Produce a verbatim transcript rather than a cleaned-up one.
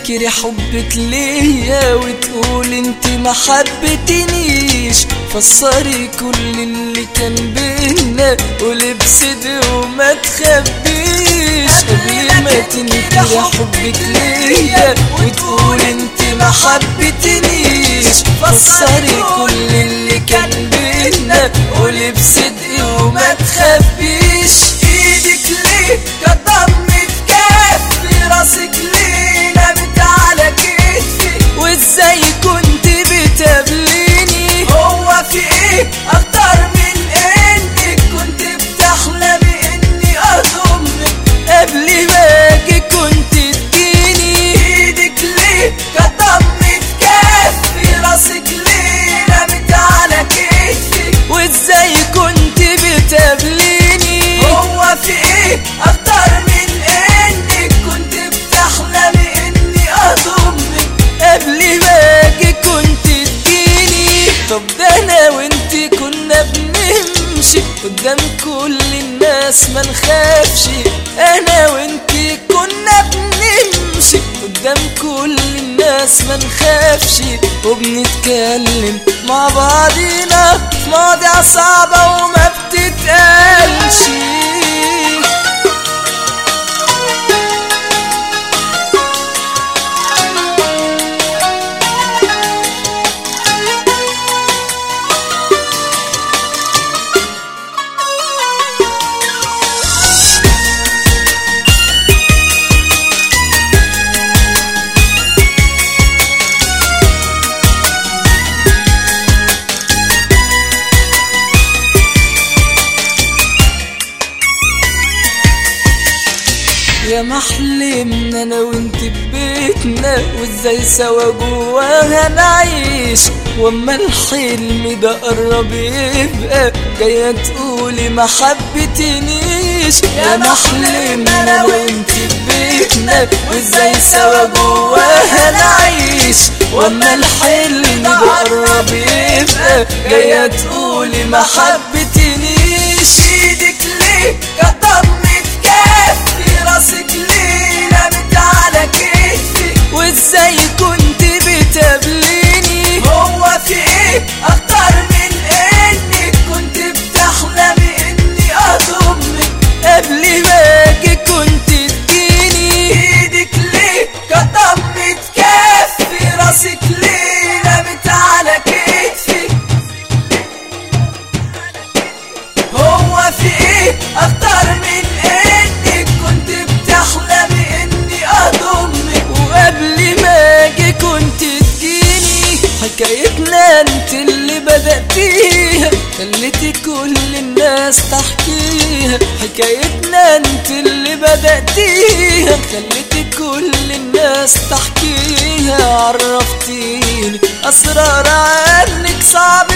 تنكري حبك ليا وتقول انت ما حبتنيش. فسري كل اللي كان بينا قولي بصدق وما تخبيش. قبل ما تنكري حبك ليا وتقول انت ما حبتنيش. فسري كل اللي كان بينا قولي بصدق وما تخبيش. ايدك ليه كانت ضمت كفي، راسك ليه نامت على كتفي، وازاي كنت بتقابليني؟ هو في ايه اكتر من انك كنت بتحلمي اني اضمك قبل ما اجي كنت تجيني؟ ايدك ليه كانت ضمت كفي، راسك ليه نامت على كتفي، وازاي كنت بتقابليني؟ هو في ايه اكتر من انك كنت بتحلمي اني اضمك قبل ما اجي كنت تجيني؟ طب ده انا وانتي كنا بنمشي قدام كل الناس ما نخافش. انا وانتي كنا بنمشي قدام كل الناس ما نخافش، وبنتكلم مع بعضينا في مواضيع صعبة وما بتتقالش. يا محلمنا انا وانت ببيتنا وازاي سوا جواها نعيش، واما الحلم ده قرب يبقى جاية تقولي ما حبتنيش. يا محلمنا انا وانت ببيتنا وازاي سوا جواها نعيش، واما الحلم ده قرب يبقى جاية تقولي ما حبتنيش. ايدك ليه كانت ضمت كفي، راسك ليه نامت على كتفي، وازاي كنت بتقابليني؟ هو في ايه اكتر من انك كنت بتحلمي اني اضمك قبل ما اجي كنت تجيني؟ ايدك ليه كانت ضمت كفي، راسك ليه نامت على كتفي، هو في ايه اكتر من انك كنت بتحلمي اني اضمك وقبل ما اجي كنت تجيني؟ حكايتنا انت اللي بدأتيها خليتي كل الناس تحكيها. حكايتنا انت اللي بدأتيها خليتي كل الناس تحكيها. عرفتيني اسرار عنك صعب